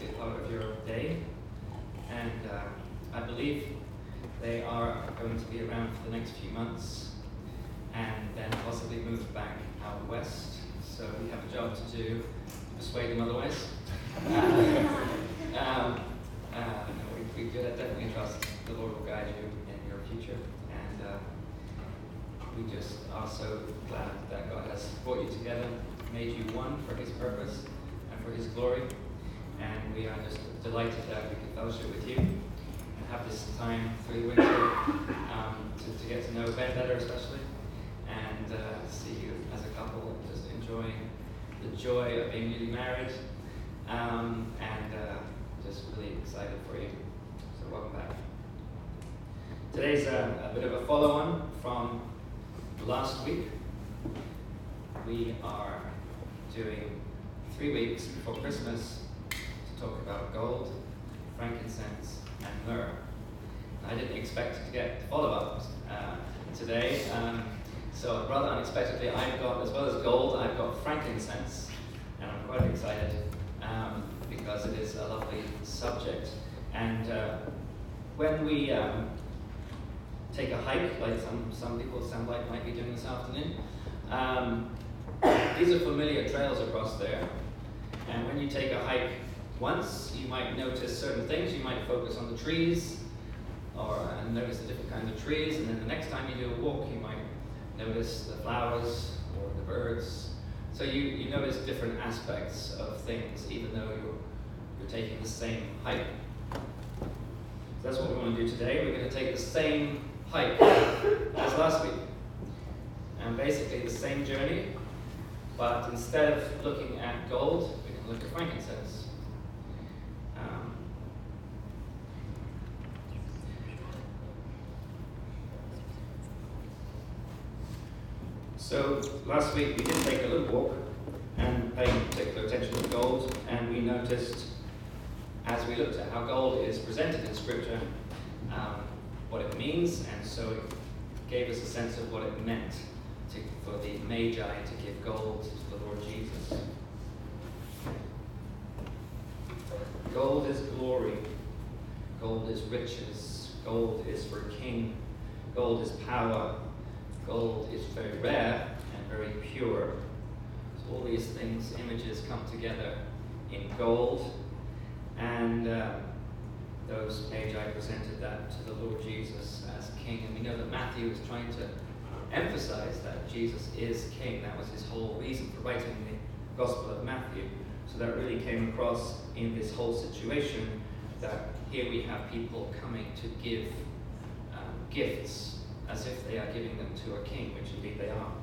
be a part of your day. And I believe they are going to be around for the next few months and then possibly move back out west. So we have a job to do to persuade them otherwise. We definitely trust the Lord will guide you in your future. And we just are so glad that God has brought you together, made you one for His purpose and for His glory. And we are just delighted that we can fellowship with you and have this time through the winter to get to know Ben better especially, and see you as a couple just enjoying the joy of being newly married, and just really excited for you. So welcome back. Today's a bit of a follow-on from last week. We are doing 3 weeks before Christmas to talk about gold, frankincense, and myrrh. I didn't expect to get follow-up today, so rather unexpectedly I've got, as well as gold, I've got frankincense, and I'm quite excited because it is a lovely subject. And when we take a hike, like some people sound like might be doing this afternoon, these are familiar trails across there, and when you take a hike once, you might notice certain things. You might focus on the trees, or notice the different kinds of trees, and then the next time you do a walk, you might notice the flowers or the birds. So you notice different aspects of things, even though you're taking the same hike. So that's what we want to do today. We're going to take the same hike as last week, and basically the same journey, but instead of looking at gold, we can look at frankincense. So last week we did take a little walk and pay particular attention to gold, and we noticed, as we looked at how gold is presented in Scripture, what it means, and so it gave us a sense of what it meant for the Magi to give gold to the Lord Jesus. Gold is glory, gold is riches, gold is for a king, gold is power, gold is very rare and very pure. So all these things, images come together in gold, and those Magi presented that to the Lord Jesus as king. And we know that Matthew is trying to emphasize that Jesus is king. That was his whole reason for writing the Gospel of Matthew. So that really came across in this whole situation, that here we have people coming to give gifts as if they are giving them to a king, which indeed they are.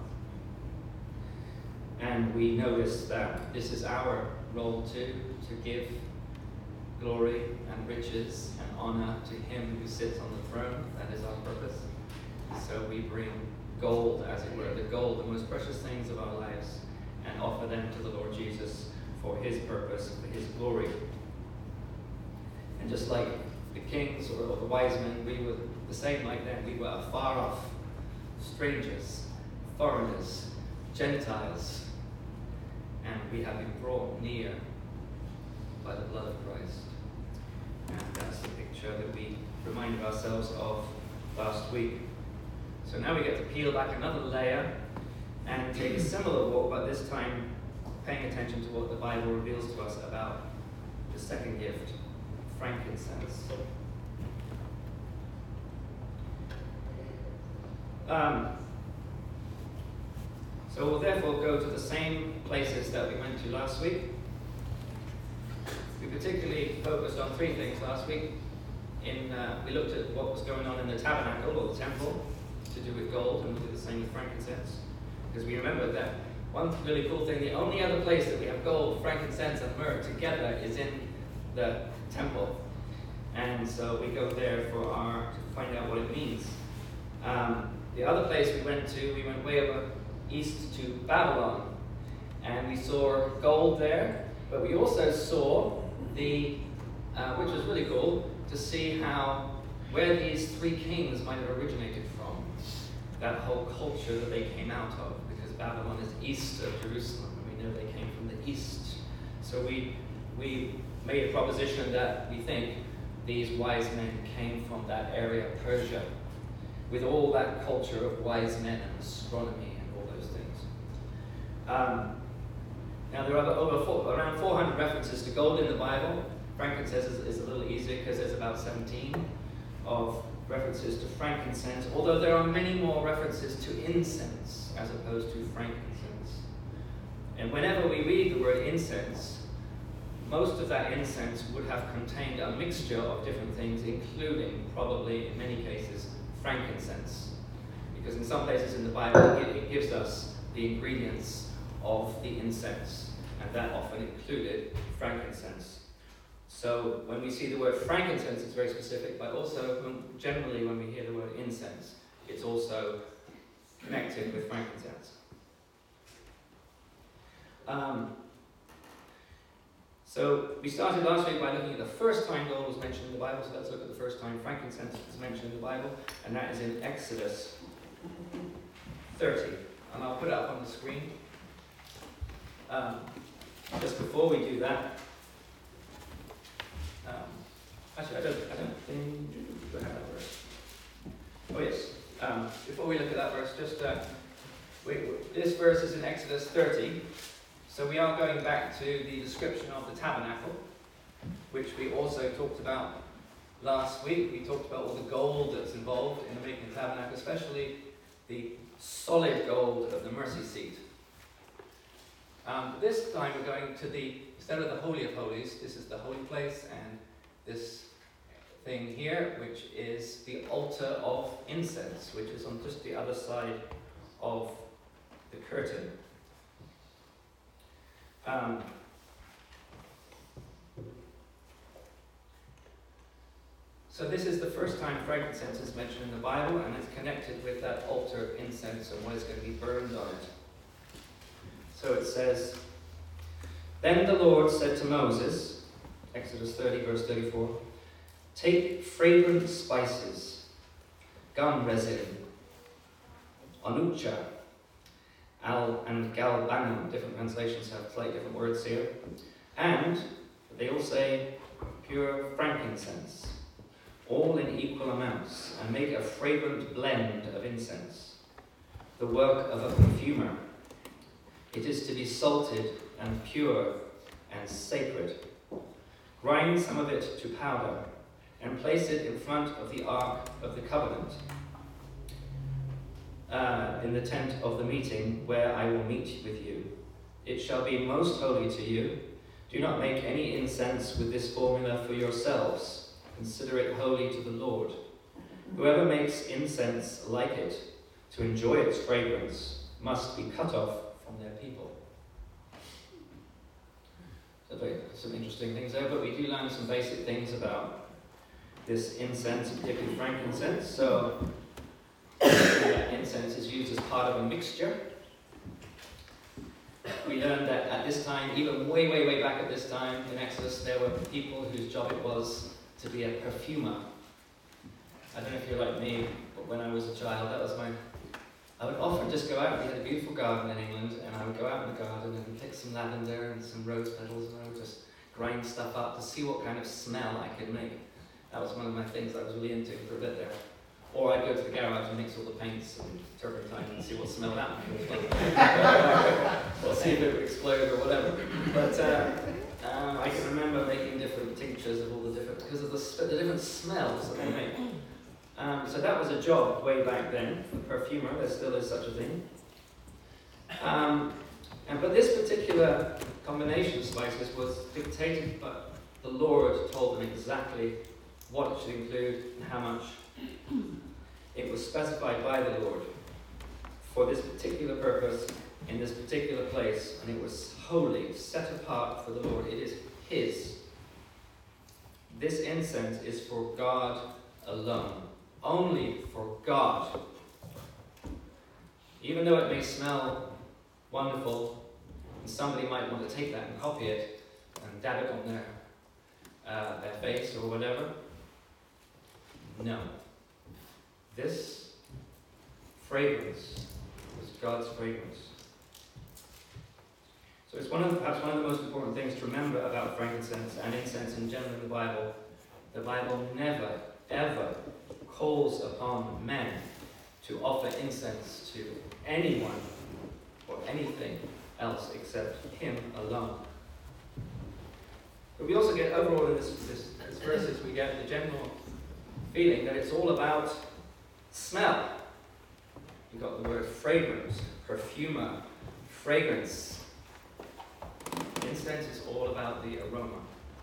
And we notice that this is our role too, to give glory and riches and honor to him who sits on the throne. That is our purpose. So we bring gold, as it were, the gold, the most precious things of our lives, and offer them to the Lord Jesus for his purpose, for his glory. And just like the kings or the wise men, we were the same like them. We were far off, strangers, foreigners, Gentiles, and we have been brought near by the blood of Christ. And that's the picture that we reminded ourselves of last week. So now we get to peel back another layer and take a similar walk, but this time paying attention to what the Bible reveals to us about the second gift, frankincense. So we'll therefore go to the same places that we went to last week. We particularly focused on 3 things last week. We looked at what was going on in the tabernacle or the temple to do with gold, and we did the same with frankincense. Because we remembered that one really cool thing, the only other place that we have gold, frankincense, and myrrh together is in the temple. And so we go there to find out what it means. The other place we went way over east to Babylon, and we saw gold there, but we also saw which was really cool, to see where these 3 kings might have originated from, that whole culture that they came out of, because Babylon is east of Jerusalem, and we know they came from the east. So we made a proposition that we think these wise men came from that area of Persia, with all that culture of wise men and astronomy and all those things. Now there are around 400 references to gold in the Bible. Frankincense is a little easier because there's about 17 of references to frankincense, although there are many more references to incense as opposed to frankincense. And whenever we read the word incense, most of that incense would have contained a mixture of different things, including, probably in many cases, frankincense. Because in some places in the Bible, it gives us the ingredients of the incense, and that often included frankincense. So when we see the word frankincense, it's very specific, but also generally when we hear the word incense, it's also connected with frankincense. So we started last week by looking at the first time gold was mentioned in the Bible, so let's look at the first time frankincense is mentioned in the Bible, and that is in Exodus 30. And I'll put it up on the screen. Just before we do that, actually I don't think we have that verse. Oh yes, before we look at that verse, just this verse is in Exodus 30. So we are going back to the description of the tabernacle, which we also talked about last week. We talked about all the gold that's involved in making the tabernacle, especially the solid gold of the mercy seat. This time we're going to instead of the Holy of Holies, this is the holy place, and this thing here, which is the altar of incense, which is on just the other side of the curtain. So this is the first time frankincense is mentioned in the Bible, and it's connected with that altar of incense and what is going to be burned on it. So it says, "Then the Lord said to Moses," Exodus 30 verse 34, "Take fragrant spices, gum resin, onucha, and galbanum," different translations have slightly different words here, and they all say pure frankincense, all in equal amounts, and make a fragrant blend of incense, the work of a perfumer. It is to be salted and pure and sacred. Grind some of it to powder and place it in front of the Ark of the Covenant, in the tent of the meeting where I will meet with you. It shall be most holy to you. Do not make any incense with this formula for yourselves. Consider it holy to the Lord. Whoever makes incense like it, to enjoy its fragrance, must be cut off from their people." So some interesting things there, but we do learn some basic things about this incense, particularly frankincense. So incense is used as part of a mixture. We learned that at this time, even way, way, way back at this time in Exodus, there were people whose job it was to be a perfumer. I don't know if you're like me, but when I was a child, I would often just go out. We had a beautiful garden in England, and I would go out in the garden and pick some lavender and some rose petals, and I would just grind stuff up to see what kind of smell I could make. That was one of my things I was really into for a bit there. Or I'd go to the garage and mix all the paints and turpentine and see what smell that would or see if it would explode or whatever. But I can remember making different tinctures of all the different, because of the different smells that they make. So that was a job way back then for the perfumer. There still is such a thing. But this particular combination of spices was dictated, but the Lord told them exactly what it should include and how much. It was specified by the Lord for this particular purpose in this particular place, and it was holy, set apart for the Lord. It is His. This incense is for God alone, only for God. Even though it may smell wonderful, and somebody might want to take that and copy it and dab it on their face or whatever, no. This fragrance was God's fragrance. So it's perhaps one of the most important things to remember about frankincense and incense in general in the Bible. The Bible never, ever calls upon men to offer incense to anyone or anything else except Him alone. But we also get overall in this verses, we get the general feeling that it's all about smell. You've got the word fragrance, perfumer, fragrance. Incense is all about the aroma.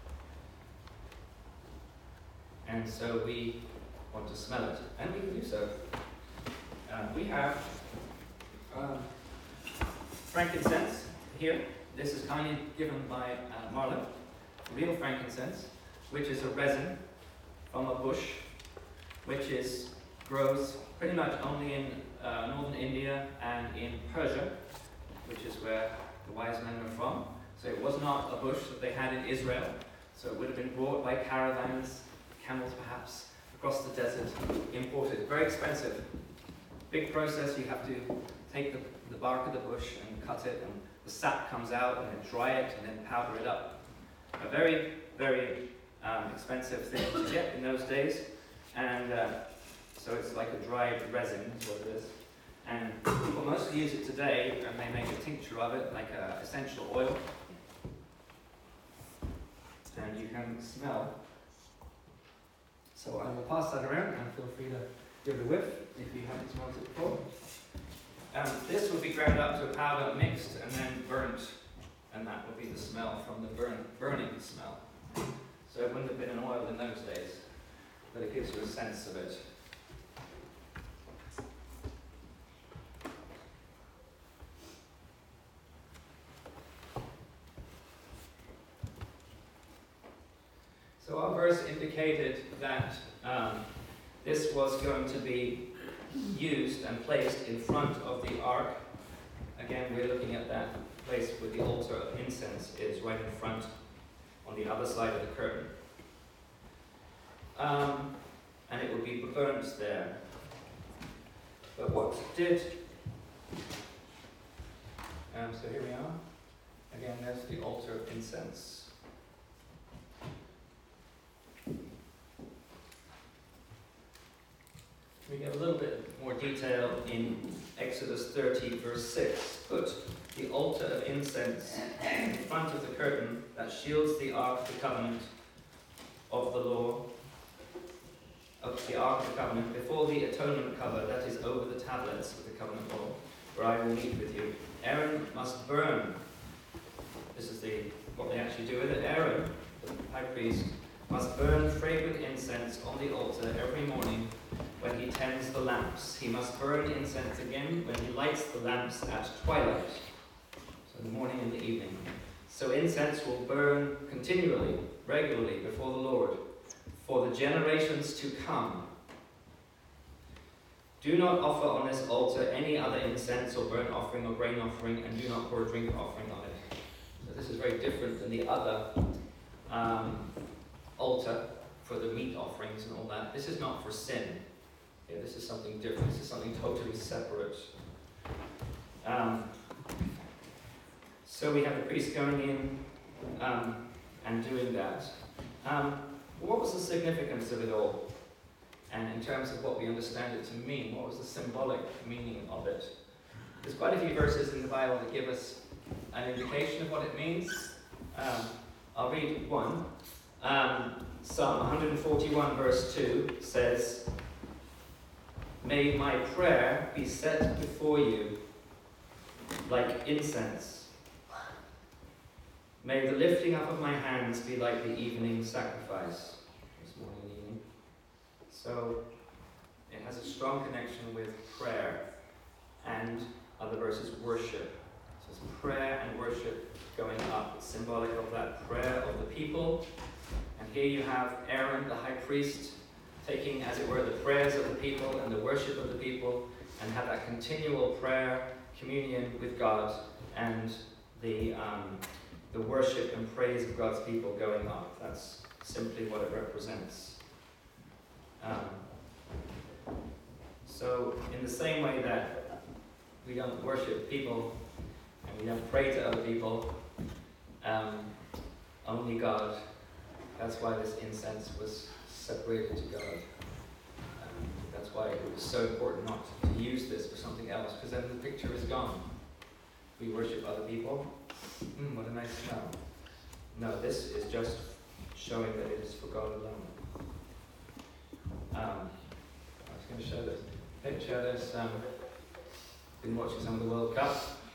And so we want to smell it, and we can do so. We have frankincense here. This is kindly given by Marla, real frankincense, which is a resin from a bush, which grows pretty much only in northern India and in Persia, which is where the wise men are from. So it was not a bush that they had in Israel. So it would have been brought by caravans, camels perhaps, across the desert, imported. Very expensive. Big process. You have to take the bark of the bush and cut it, and the sap comes out, and then dry it, and then powder it up. A very, very expensive thing to get in those days. And so it's like a dried resin, is what it is. And people mostly use it today, and they make a tincture of it, like essential oil. And you can smell. So I will pass that around, and feel free to give it a whiff if you haven't smelled it before. This would be ground up to a powder, mixed, and then burnt. And that would be the smell from the burning smell. So it wouldn't have been an oil in those days, but it gives you a sense of it. So our verse indicated that this was going to be used and placed in front of the ark. Again, we're looking at that place where the altar of incense is, right in front, on the other side of the curtain. And it would be burnt there. But what did... so here we are. Again, there's the altar of incense. We get a little bit more detail in Exodus 30, verse 6. Put the altar of incense in front of the curtain that shields the ark of the covenant of the law, of the ark of the covenant, before the atonement cover that is over the tablets of the covenant law, where I will meet with you. Aaron must burn. This is what they actually do with it. Aaron, the high priest, must burn fragrant incense on the altar every morning when he tends the lamps. He must burn incense again when he lights the lamps at twilight, so in the morning and the evening. So incense will burn continually, regularly before the Lord, for the generations to come. Do not offer on this altar any other incense or burnt offering or grain offering, and do not pour a drink offering on it. So this is very different than the other altar for the meat offerings and all that. This is not for sin. Yeah, this is something different. This is something totally separate. So we have the priest going in and doing that. What was the significance of it all? And in terms of what we understand it to mean, what was the symbolic meaning of it? There's quite a few verses in the Bible that give us an indication of what it means. I'll read one. Psalm 141 verse 2 says, "May my prayer be set before you like incense. May the lifting up of my hands be like the evening sacrifice." This morning and evening. So it has a strong connection with prayer and other verses, worship. So it's prayer and worship going up. It's symbolic of that prayer of the people. And here you have Aaron, the high priest, taking, as it were, the prayers of the people and the worship of the people, and have that continual prayer, communion with God, and the worship and praise of God's people going up. That's simply what it represents. So in the same way that we don't worship people and we don't pray to other people, Only God. That's why this incense was separated to God. That's why it was so important not to use this for something else, because then the picture is gone. We worship other people. What a nice smell. No, this is just showing that it is for God alone. I was going to show this picture. There's been watching some of the World Cup,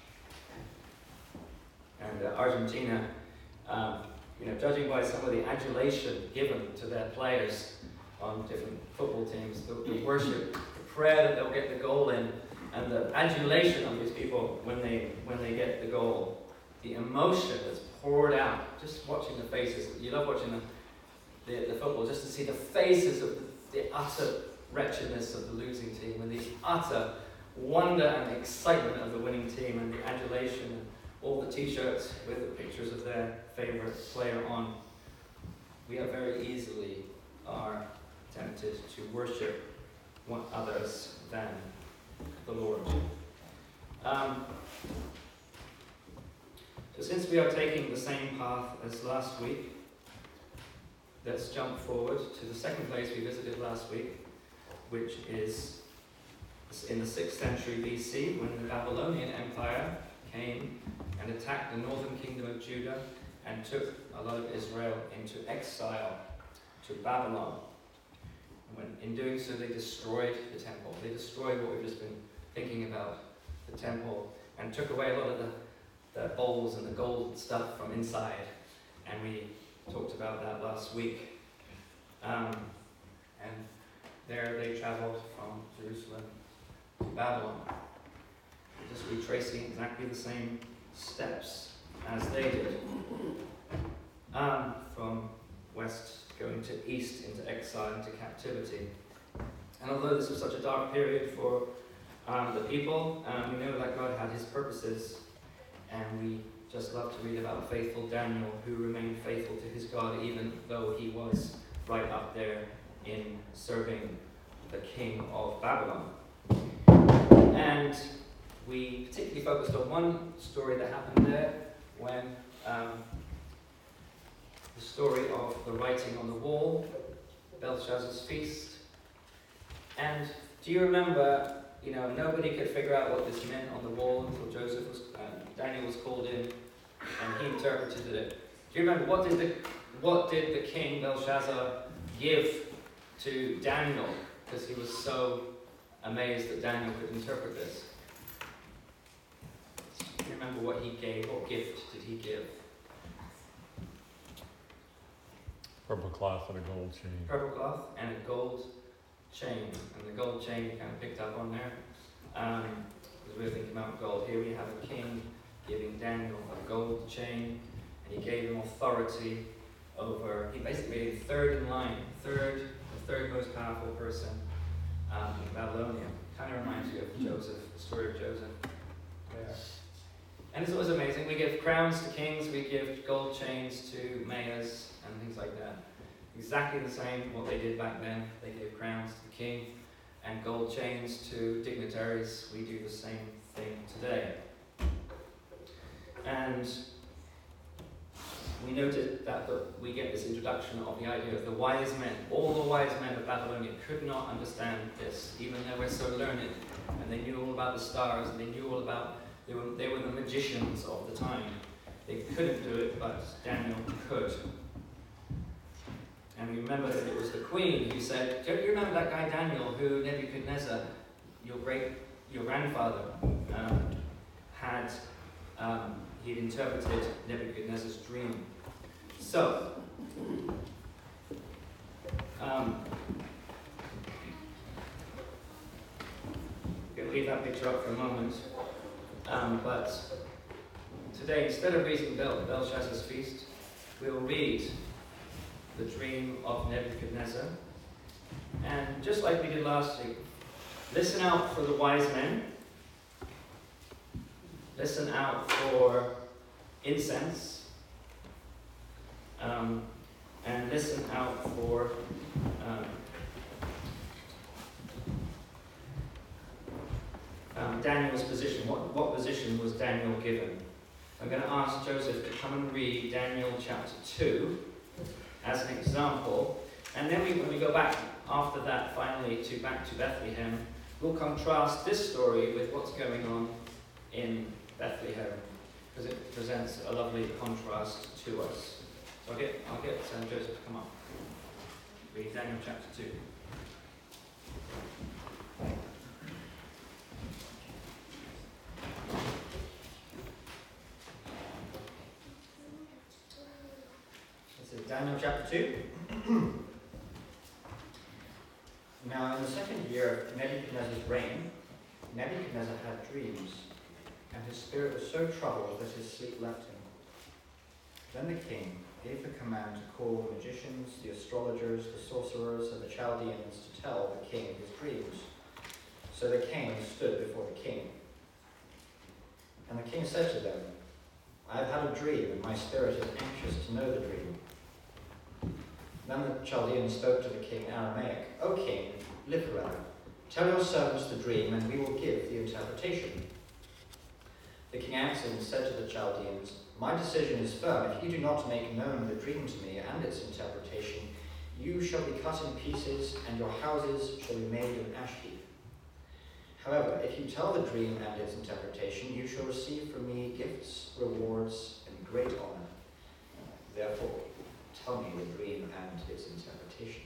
and Argentina. Judging by some of the adulation given to their players on different football teams, the worship, the prayer that they'll get the goal in, and the adulation of these people when they get the goal, the emotion that's poured out, just watching the faces. You love watching the football, just to see the faces of the utter wretchedness of the losing team, and the utter wonder and excitement of the winning team, and the adulation, and all the t-shirts with the pictures of their favourite player on. We are very easily tempted to worship others than the Lord. So since we are taking the same path as last week, let's jump forward to the second place we visited last week, which is in the 6th century BC, when the Babylonian Empire came and attacked the northern kingdom of Judah and took a lot of Israel into exile to Babylon. And in doing so, they destroyed the temple. They destroyed what we've just been thinking about, the temple, and took away a lot of the bowls and the gold stuff from inside. And we talked about that last week. And there they traveled from Jerusalem to Babylon, just retracing exactly the same steps as they did. From west going to east into exile, into captivity. And although this was such a dark period for the people, we know that God had his purposes, and we just love to read about faithful Daniel, who remained faithful to his God even though he was right up there in serving the king of Babylon. And we particularly focused on one story that happened there, when the story of the writing on the wall, Belshazzar's feast. And do you remember, nobody could figure out what this meant on the wall until Daniel was called in, and he interpreted it. Do you remember, what did the king Belshazzar give to Daniel, because he was so amazed that Daniel could interpret this? Do you remember what he gave? What gift did he give? Purple cloth and a gold chain. Purple cloth and a gold chain. And the gold chain kind of picked up on there. Because we were thinking about gold. Here we have a king giving Daniel a gold chain. And he gave him authority over, he basically made him third in line. The third most powerful person in Babylonia. Kind of reminds you of Joseph, the story of Joseph there. And it's always amazing. We give crowns to kings, we give gold chains to mayors and things like that. Exactly the same what they did back then. They gave crowns to the king and gold chains to dignitaries. We do the same thing today. And we noted that we get this introduction of the idea of the wise men. All the wise men of Babylonia could not understand this, even though we're so learned. And they knew all about the stars, and they knew all about, they were the magicians of the time. They couldn't do it, but Daniel could. And we remember that it was the queen who said, "Do you remember that guy Daniel, who Nebuchadnezzar, your grandfather, had interpreted Nebuchadnezzar's dream?" So, we'll leave that picture up for a moment. But today, instead of reading Belshazzar's feast, we'll read the dream of Nebuchadnezzar. And just like we did last week, listen out for the wise men. Listen out for incense. And listen out for Daniel's position. What position was Daniel given? I'm going to ask Joseph to come and read Daniel chapter 2 as an example. And then when we go back after that, finally, back to Bethlehem, we'll contrast this story with what's going on in Bethlehem, because it presents a lovely contrast to us. So I'll get Joseph to come up. Read Daniel chapter 2. This is Daniel chapter 2. Now, in the second year of Nebuchadnezzar's reign, Nebuchadnezzar had dreams, and his spirit was so troubled that his sleep left him. Then the king gave the command to call the magicians, the astrologers, the sorcerers, and the Chaldeans to tell the king his dreams. So the king stood before the king. And the king said to them, I have had a dream, and my spirit is anxious to know the dream. Then the Chaldeans spoke to the king in Aramaic, O king, live forever. Tell your servants the dream, and we will give the interpretation. The king answered and said to the Chaldeans, My decision is firm. If you do not make known the dream to me and its interpretation, you shall be cut in pieces, and your houses shall be made an ash heap. However, if you tell the dream and its interpretation, you shall receive from me gifts, rewards, and great honor. Therefore, tell me the dream and its interpretation.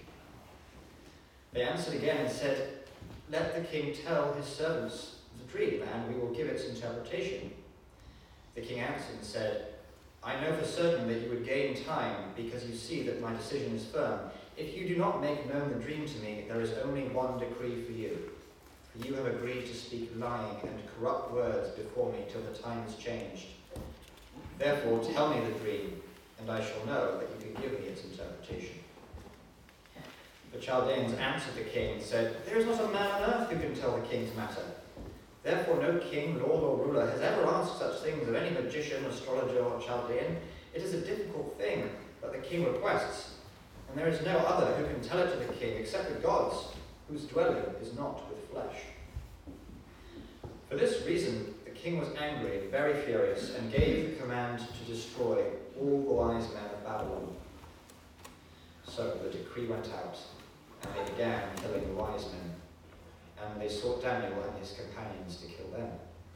They answered again and said, Let the king tell his servants the dream, and we will give its interpretation. The king answered and said, I know for certain that you would gain time, because you see that my decision is firm. If you do not make known the dream to me, there is only one decree for you. For you have agreed to speak lying and corrupt words before me till the time is changed. Therefore tell me the dream, and I shall know that you can give me its interpretation. The Chaldeans answered the king and said, There is not a man on earth who can tell the king's matter. Therefore no king, lord, or ruler has ever asked such things of any magician, astrologer, or Chaldean. It is a difficult thing that the king requests, and there is no other who can tell it to the king except the gods, whose dwelling is not with flesh. For this reason the king was angry and very furious, and gave the command to destroy all the wise men of Babylon. So the decree went out, and they began killing the wise men, and they sought Daniel and his companions to kill them.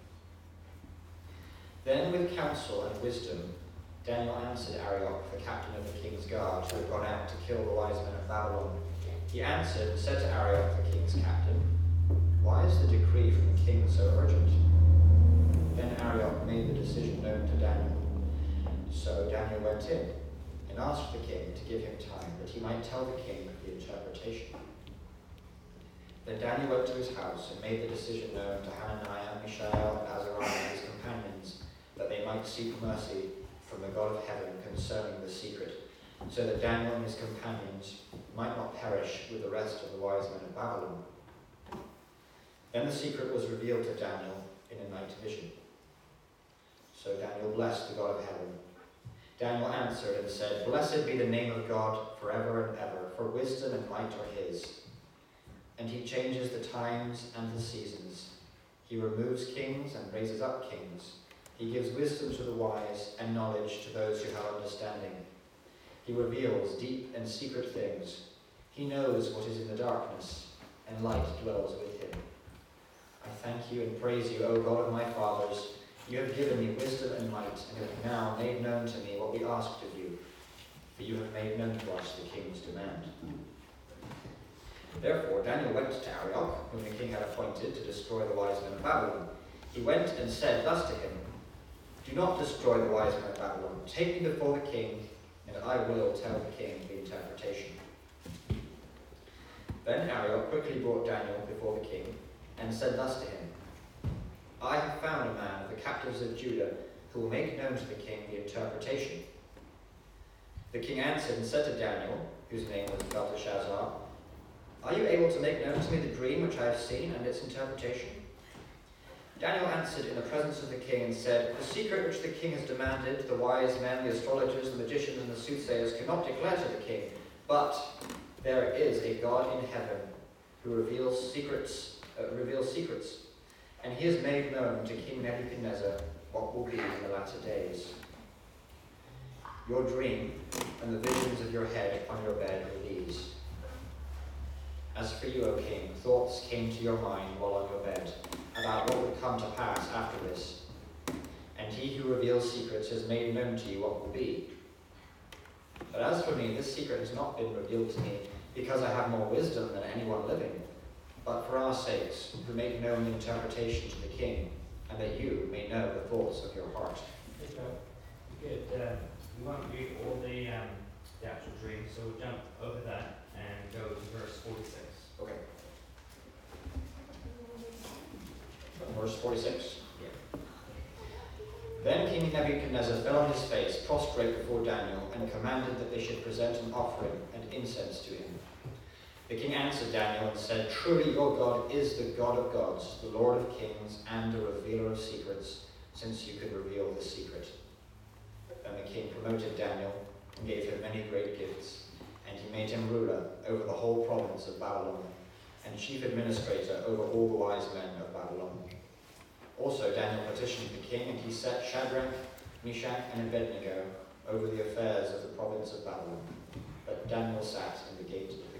Then with counsel and wisdom Daniel answered Arioch, the captain of the king's guard, who had gone out to kill the wise men of Babylon. He answered and said to Arioch, the king's captain, Why is the decree from the king so urgent? Then Arioch made the decision known to Daniel. So Daniel went in and asked the king to give him time, that he might tell the king the interpretation. Then Daniel went to his house and made the decision known to Hananiah, Mishael, and Azariah and his companions, that they might seek mercy from the God of heaven concerning the secret, so that Daniel and his companions might not perish with the rest of the wise men of Babylon. Then the secret was revealed to Daniel in a night vision. So Daniel blessed the God of heaven. Daniel answered and said, Blessed be the name of God forever and ever, for wisdom and might are his. And he changes the times and the seasons. He removes kings and raises up kings. He gives wisdom to the wise and knowledge to those who have understanding. He reveals deep and secret things. He knows what is in the darkness, and light dwells with him. I thank you and praise you, O God of my fathers. You have given me wisdom and might, and have now made known to me what we asked of you. For you have made known to us the king's demand. Therefore Daniel went to Arioch, whom the king had appointed to destroy the wise men of Babylon. He went and said thus to him, Do not destroy the wise men of Babylon. Take me before the king, and I will tell the king the interpretation. Then Arioch quickly brought Daniel before the king, and said thus to him, I have found a man of the captives of Judah, who will make known to the king the interpretation. The king answered and said to Daniel, whose name was Belteshazzar, Are you able to make known to me the dream which I have seen and its interpretation? Daniel answered in the presence of the king and said, The secret which the king has demanded, the wise men, the astrologers, the magicians, and the soothsayers cannot declare to the king, but there is a God in heaven who reveals secrets, and he has made known to King Nebuchadnezzar what will be in the latter days. Your dream and the visions of your head upon your bed were these. As for you, O king, thoughts came to your mind while on your bed about what would come to pass after this. And he who reveals secrets has made known to you what will be. But as for me, this secret has not been revealed to me because I have more wisdom than anyone living, but for our sakes, who make known the interpretation to the king, and that you may know the thoughts of your heart. Good. We won't read all the actual dream, so we'll jump over that and go to verse 46. Okay. Verse 46. Yeah. Then King Nebuchadnezzar fell on his face, prostrate before Daniel, and commanded that they should present an offering and incense to him. The king answered Daniel and said, Truly your God is the God of gods, the Lord of kings, and the revealer of secrets, since you could reveal the secret. Then the king promoted Daniel and gave him many great gifts, and he made him ruler over the whole province of Babylon, and chief administrator over all the wise men of Babylon. Also Daniel petitioned the king, and he set Shadrach, Meshach, and Abednego over the affairs of the province of Babylon. But Daniel sat in the gate of the king.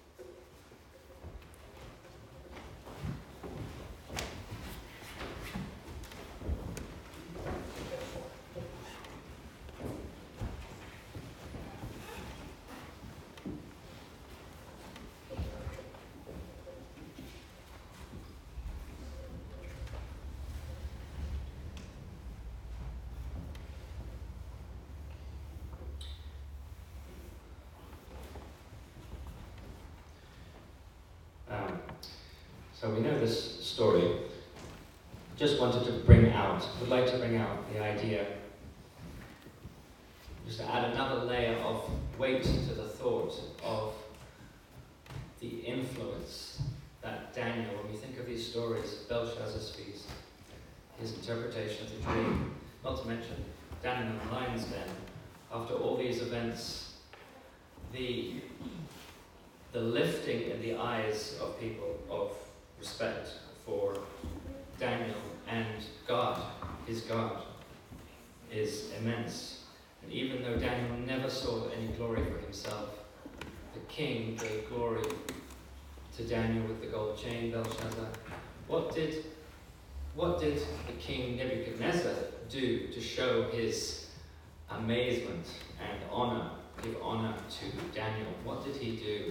So we know this story. Just wanted to would like to bring out the idea, just to add another layer of weight to the thought of the influence that Daniel, when we think of these stories, Belshazzar's feast, his interpretation of the dream, not to mention Daniel in the lion's den, after all these events, the lifting in the eyes of people of respect for Daniel and God, his God, is immense. And even though Daniel never saw any glory for himself, the king gave glory to Daniel with the gold chain, Belshazzar. What did the king Nebuchadnezzar do to show his amazement and honor, give honor to Daniel? What did he do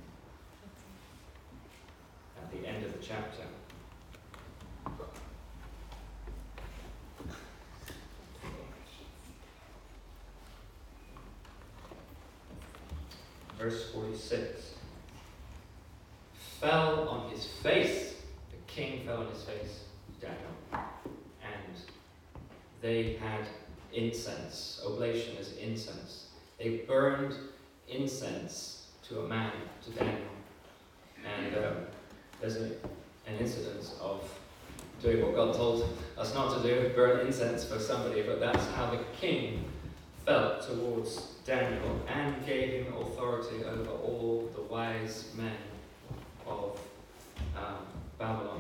at the end of the chapter? Verse 46. Fell on his face. The king fell on his face, Daniel. And they had incense. Oblation is incense. They burned incense to a man, to Daniel. And there's an incident of doing what God told us not to do, burn incense for somebody, but that's how the king felt towards Daniel and gave him authority over all the wise men of Babylon.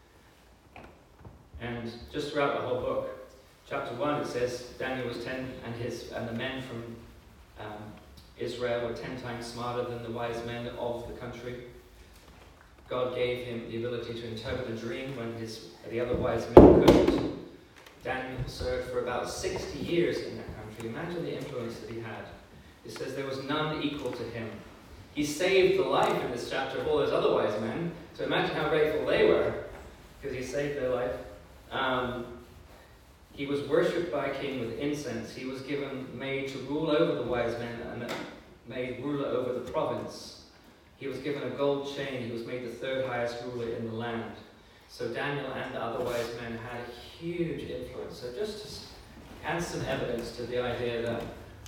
And just throughout the whole book, chapter 1, it says Daniel was 10, and the men from Israel were 10 times smarter than the wise men of the country. God gave him the ability to interpret a dream when the other wise men couldn't. Daniel served for about 60 years in that country. Imagine the influence that he had. It says there was none equal to him. He saved the life in this chapter of all those other wise men. So imagine how grateful they were, because he saved their life. He was worshipped by a king with incense. He was made to rule over the wise men and made ruler over the province. He was given a gold chain. He was made the third highest ruler in the land. So Daniel and the other wise men had a huge influence. So just to add some evidence to the idea that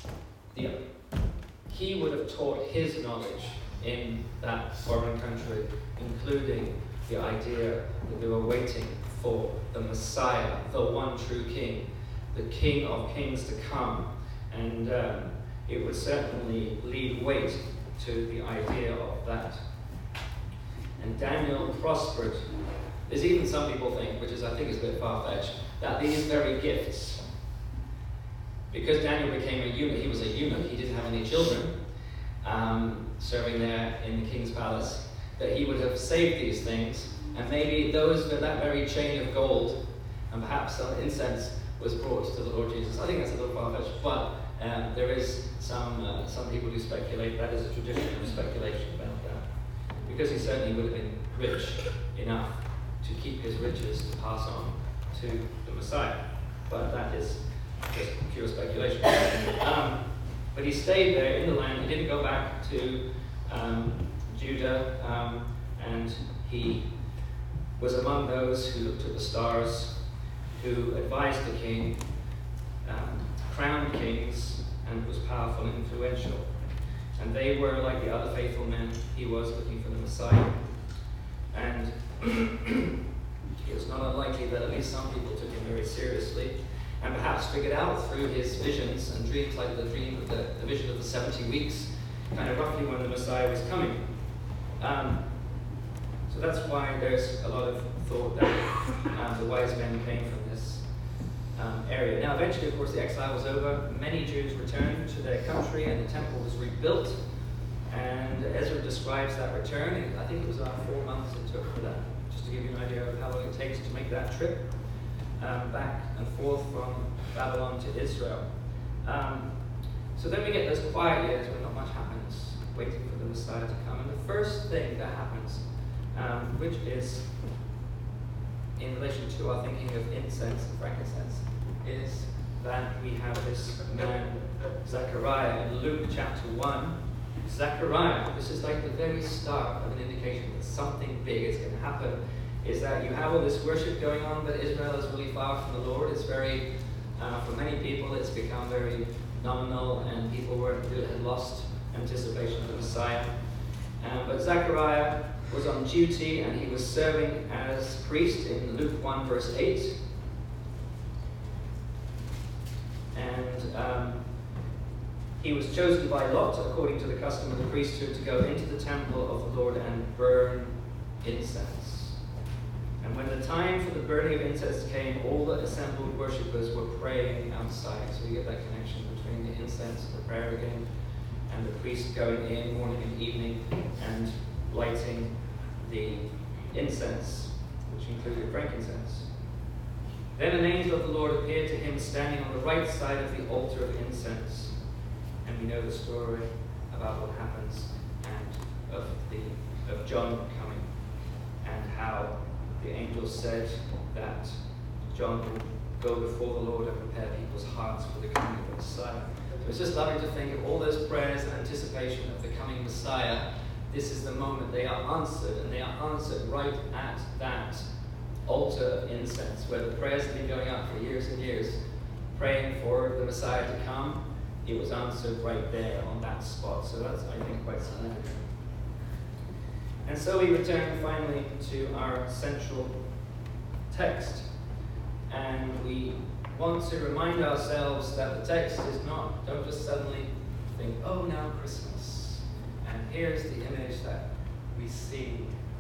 he would have taught his knowledge in that foreign country, including the idea that they were waiting for the Messiah, the one true King, the King of Kings to come. And it would certainly lead weight to the idea of that. And Daniel prospered. There's even some people think, which I think is a bit far-fetched, that these very gifts, because Daniel became a eunuch, he was a eunuch, he didn't have any children serving there in the king's palace, that he would have saved these things, and maybe those with that very chain of gold, and perhaps some incense was brought to the Lord Jesus. I think that's a little far-fetched, but there is some people who speculate, that is a tradition of speculation about that, because he certainly would have been rich enough to keep his riches to pass on to the Messiah. But that is just pure speculation. But he stayed there in the land. He didn't go back to Judah, and he was among those who looked at the stars, who advised the king, crowned kings, and was powerful and influential. And they were like the other faithful men. He was looking for the Messiah. And it was not unlikely that at least some people took him very seriously, and perhaps figured out through his visions and dreams, like the dream of the vision of the 70 weeks, kind of roughly when the Messiah was coming. So that's why there's a lot of thought that the wise men came from this area. Now eventually, of course, the exile was over. Many Jews returned to their country and the temple was rebuilt. And Ezra describes that return. I think it was about 4 months it took for that, just to give you an idea of how long it takes to make that trip back and forth from Babylon to Israel. So then we get those quiet years where not much happens, waiting for the Messiah to come. And the first thing that happens, which is in relation to our thinking of incense and frankincense, is that we have this man, Zechariah, in Luke chapter 1. Zechariah, this is like the very start of an indication that something big is going to happen, is that you have all this worship going on, but Israel is really far from the Lord. It's very, for many people, it's become very nominal, and people had lost anticipation of the Messiah. But Zechariah was on duty, and he was serving as priest in Luke 1 verse 8. And he was chosen by lot, according to the custom of the priesthood, to go into the temple of the Lord and burn incense. And when the time for the burning of incense came, all the assembled worshippers were praying outside. So you get that connection between the incense and the prayer again, and the priest going in morning and evening and lighting the incense, which included frankincense. Then an angel of the Lord appeared to him standing on the right side of the altar of incense. And we know the story about what happens, and of John coming, and how the angel said that John would go before the Lord and prepare people's hearts for the coming of the Messiah. So it's just lovely to think of all those prayers and anticipation of the coming Messiah. This is the moment they are answered, and they are answered right at that altar of incense, where the prayers have been going up for years and years, praying for the Messiah to come. It was answered right there on that spot. So that's, I think, quite significant. And so we return finally to our central text. And we want to remind ourselves that the text is not, don't just suddenly think, oh, now Christmas. And here's the image that we see.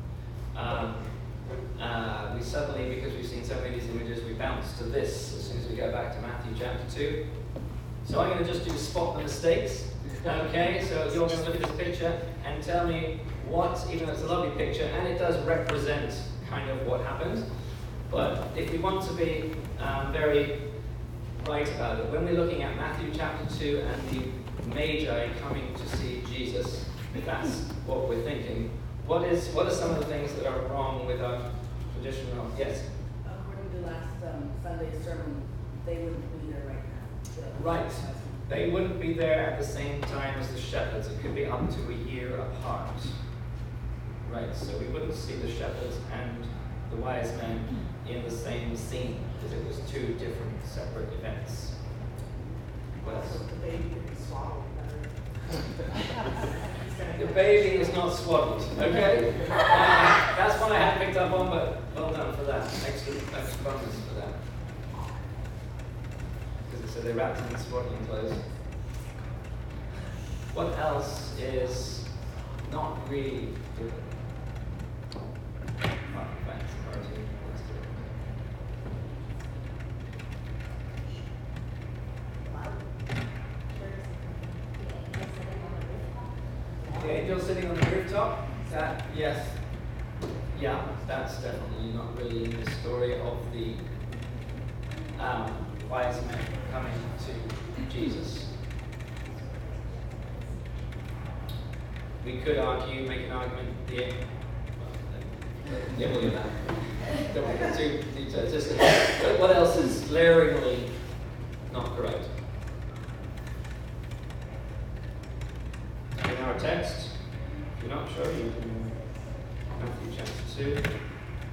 We suddenly, because we've seen so many of these images, we bounce to this as soon as we go back to Matthew chapter 2. So I'm going to just do spot the mistakes. Okay, so you're going to look at this picture and tell me what, even though it's a lovely picture, and it does represent kind of what happened, but if we want to be very right about it, when we're looking at Matthew chapter 2 and the Magi coming to see Jesus, if that's what we're thinking, what are some of the things that are wrong with our traditional? Yes? According to last Sunday's sermon, they wouldn't be there right now. Right. They wouldn't be there at the same time as the shepherds. It could be up to a year apart. Right, so we wouldn't see the shepherds and the wise men in the same scene, because it was two different separate events. What else? The baby could be swallowed better. The baby is not swaddled, okay? That's one I hadn't picked up on, but well done for that. Extra bonus for that. Because it said they wrapped him in swaddling clothes. What else is not really given? angel sitting on the rooftop. That, yes. Yeah, that's definitely not really in the story of the wise men coming to Jesus. We could argue, make an argument, yeah, we'll do that. Don't want to get too detailed. Just, but what else is glaringly not correct? In our text, if you're not sure, you can Matthew chapter 2.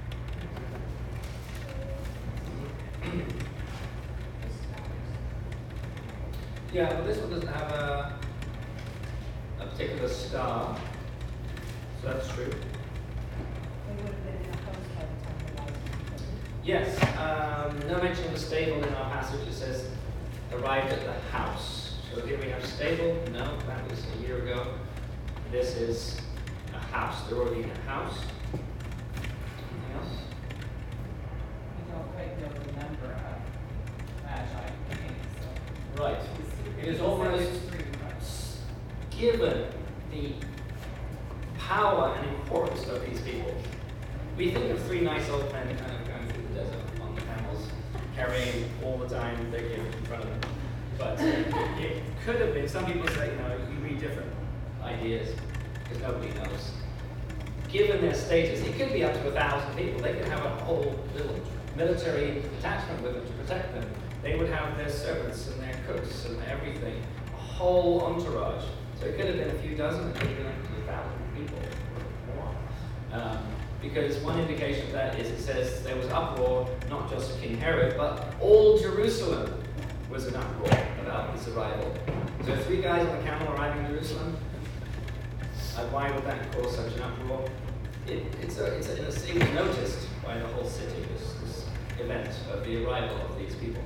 Yeah, well, this one doesn't have a particular star, so that's true. They would have been in a house by the time they arrived. Yes, no mention of a stable in our passage. It says arrived at the house. So here we have stable. No, that was a year ago. This is a house. They're already in a house. Anything else? We don't quite know the number of magi came, so. Right. It is almost given the power and importance of these people. We think of three nice old men kind of going through the desert on the camels, carrying all the time their gift in front of them. But it could have been, some people say, you read different ideas, because nobody knows. Given their status, it could be up to 1,000 people. They could have a whole little military detachment with them to protect them. They would have their servants and their cooks and everything, a whole entourage. So it could have been a few dozen, it could have been up to 1,000 people or more. Because one indication of that is it says there was uproar, not just King Herod, but all Jerusalem was in uproar about his arrival. So 3 guys on a camel arriving in Jerusalem, why would that cause such an uproar? It was noticed by the whole city, this event of the arrival of these people.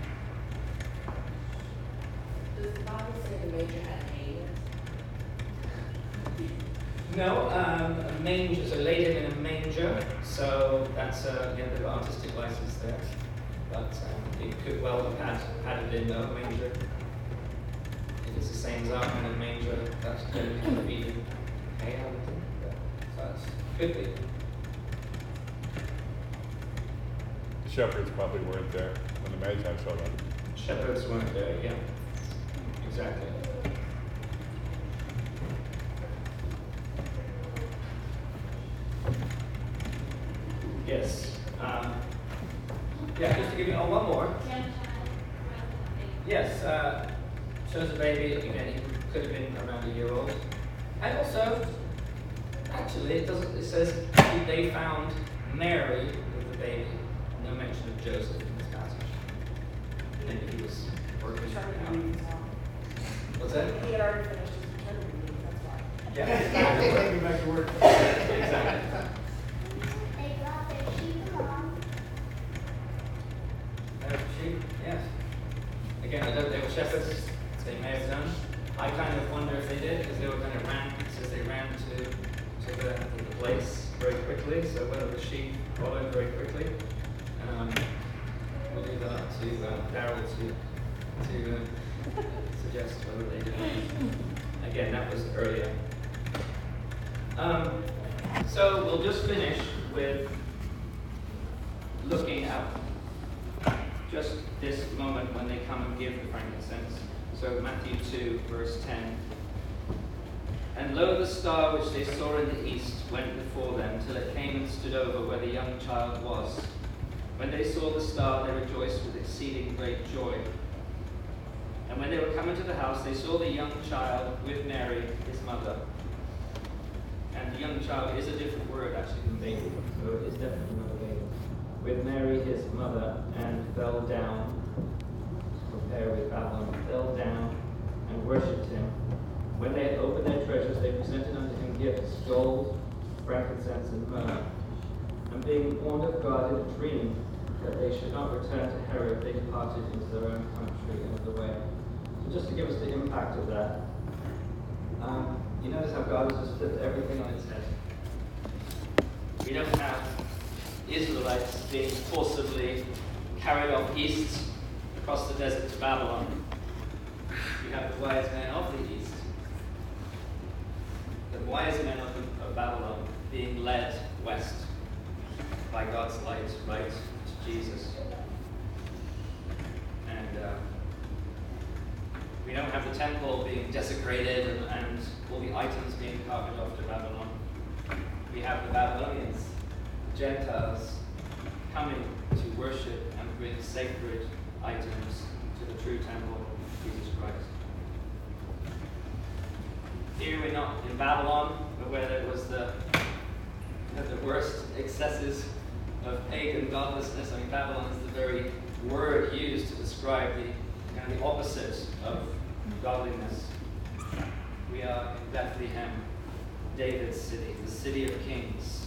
Does the Bible say the major had hay? No, a manger, so laid him in a manger, so that's a bit of artistic license there. But it could well have had it in a manger. If it's the same as our kind of manger, that's going to be feeding hay, I would think. So that's could be. The shepherds probably weren't there when the Magi showed up. Shepherds weren't there, yeah. Exactly. Yes. Yeah, just to give you one more. Yes, shows a baby. Again, he could have been around a year old. And also, actually, it says they found Mary with the baby. No mention of Joseph in this passage. Maybe he was working out. What's that? He had already finished his maternity leave, that's why. Yeah. Taking back to work. Exactly. Sheep, yes. Again, I don't, they were shepherds, they may have done. I kind of wonder if they did, because they were kind of ran, it says they ran to the place very quickly, so whether the sheep followed very quickly. We'll leave that up to Darryl to suggest whether they did. Again, that was earlier. So we'll just finish with looking at just this moment when they come and give the frankincense. So Matthew 2, verse 10. And lo, the star which they saw in the east went before them, till it came and stood over where the young child was. When they saw the star, they rejoiced with exceeding great joy. And when they were coming to the house, they saw the young child with Mary, his mother. And the young child is a different word actually than baby, so it is definitely not a baby. With Mary, his mother, and fell down, compare with Babylon, fell down and worshipped him. When they had opened their treasures, they presented unto him gifts, gold, frankincense, and myrrh. And being warned of God in a dream that they should not return to Herod, they departed into their own country another way. So just to give us the impact of that, you notice how God has just flipped everything on its head. We don't have Israelites being forcibly carried off east across the desert to Babylon. We have the wise men of the east. wise men of Babylon being led west by God's light, right to Jesus. And we don't have the temple being desecrated and all the items being carted off to Babylon. We have the Babylonians, the Gentiles, coming to worship and bring sacred items to the true temple of Jesus Christ. Here we're not in Babylon, where there was the worst excesses of pagan godlessness. I mean, Babylon is the very word used to describe the opposite of godliness. We are in Bethlehem, David's city, the city of kings.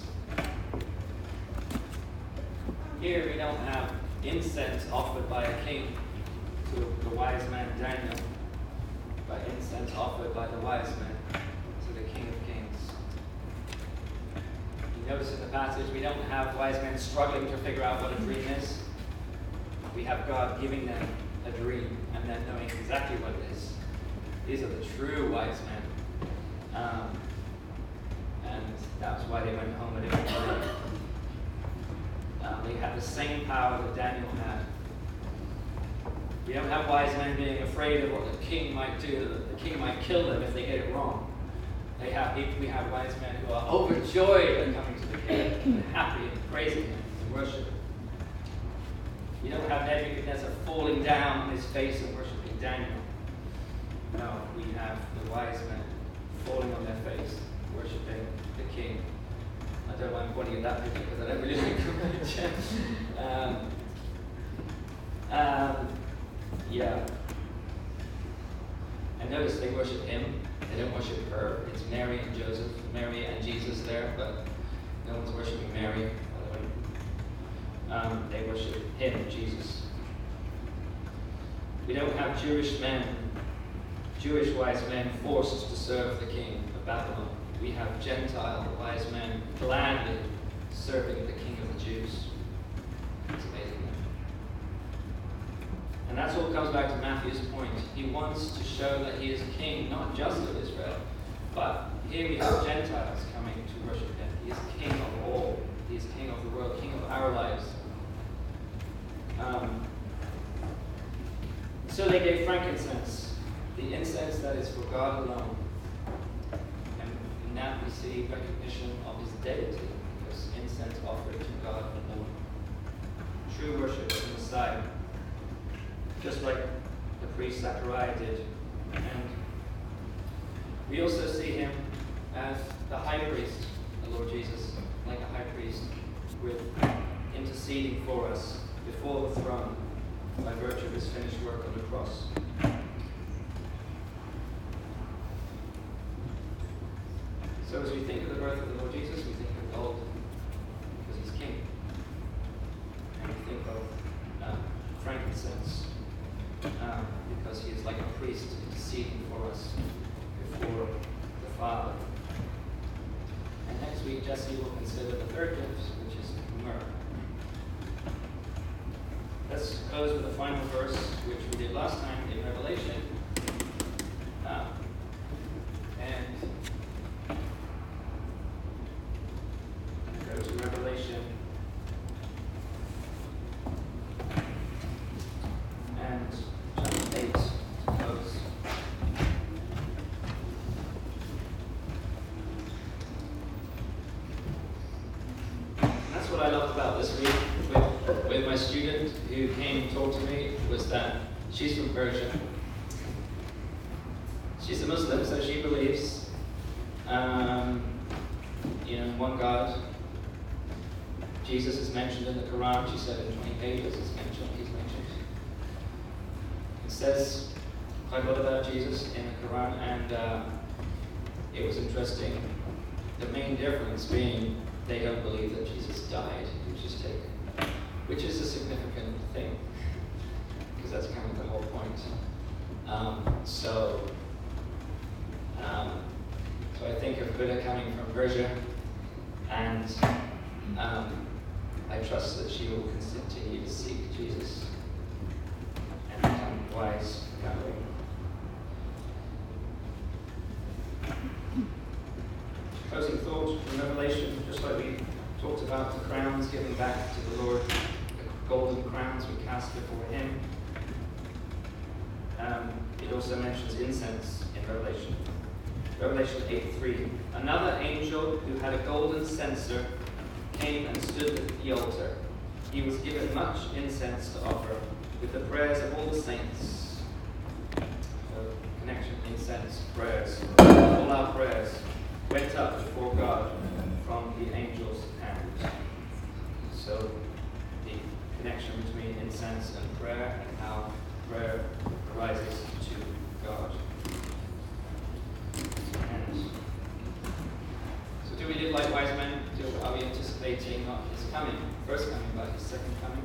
Here we don't have incense offered by a king to the wise man Daniel, but incense offered by the wise man to the King of Kings. You notice in the passage we don't have wise men struggling to figure out what a dream is. We have God giving them a dream and then knowing exactly what it is. These are the true wise men. And that's why they went home a different way. They had the same power that Daniel had. We don't have wise men being afraid of what the king might do. The king might kill them if they get it wrong. We have wise men who are overjoyed at coming to the king, and happy and praising him and worshiping. We don't have Nebuchadnezzar falling down on his face and worshiping Daniel. No, we have the wise men falling on their face, worshiping the king. I don't mind pointing at that picture because I don't really like the picture. Yeah. And notice they worship him. They don't worship her. It's Mary and Joseph, Mary and Jesus there, but no one's worshiping Mary, by the way. They worship him, Jesus. We don't have Jewish wise men forced to serve the king of Babylon. We have Gentile wise men gladly serving the King of the Jews. It's amazing. And that's what comes back to Matthew's point. He wants to show that he is king, not just of Israel, but here we have Gentiles coming to worship him. He is king of all. He is king of the world, king of our lives. So they gave frankincense, the incense that is for God alone. In that we see recognition of his deity, because incense offered to God alone. True worship of the Messiah, just like the priest Zechariah did. And we also see him as the high priest, the Lord Jesus, like a high priest, with interceding for us before the throne by virtue of his finished work on the cross. So as we think of the birth of the Lord Jesus, we think of gold, because he's king. And we think of frankincense, because he is like a priest interceding for us before the Father. And next week, Jesse will consider the third gift, which is myrrh. Let's close with the final verse, which we did last time in Revelation. Go to Revelation and chapter 8 to close. That's what I loved about this week with my student who came and talked to me, was that she's from Persia. She's a Muslim, so she believes in one God. Jesus is mentioned in the Quran. She said in 20 pages he's mentioned. It says quite a lot about Jesus in the Quran, and it was interesting. The main difference being they don't believe that Jesus died, he was just taken, which is a significant thing, because that's kind of the whole point. So I think of Buddha coming from Persia, and I trust that she will continue to seek Jesus and become wise that way. Lord in Revelation, just like we talked about the crowns given back to the Lord, the golden crowns we cast before him. It also mentions incense in Revelation. Revelation 8:3. Another angel who had a golden censer came and stood at the altar. He was given much incense to offer with the prayers of all the saints. So, connection, incense, prayers. All our prayers went up before God from the angel's hand. So, the connection between incense and prayer, and how prayer rises to God. And so, do we live like wise men? Are we anticipating not his coming, first coming, but his second coming?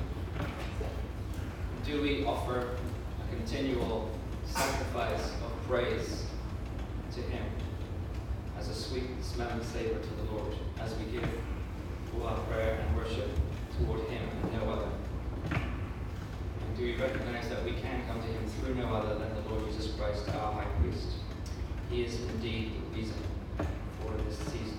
Do we offer a continual sacrifice of praise to him as a sweet smelling savor to the Lord, as we give all our prayer and worship toward him and no other? And do we recognize that we can come to him through no other than the Lord Jesus Christ, our high priest? He is indeed the reason for this season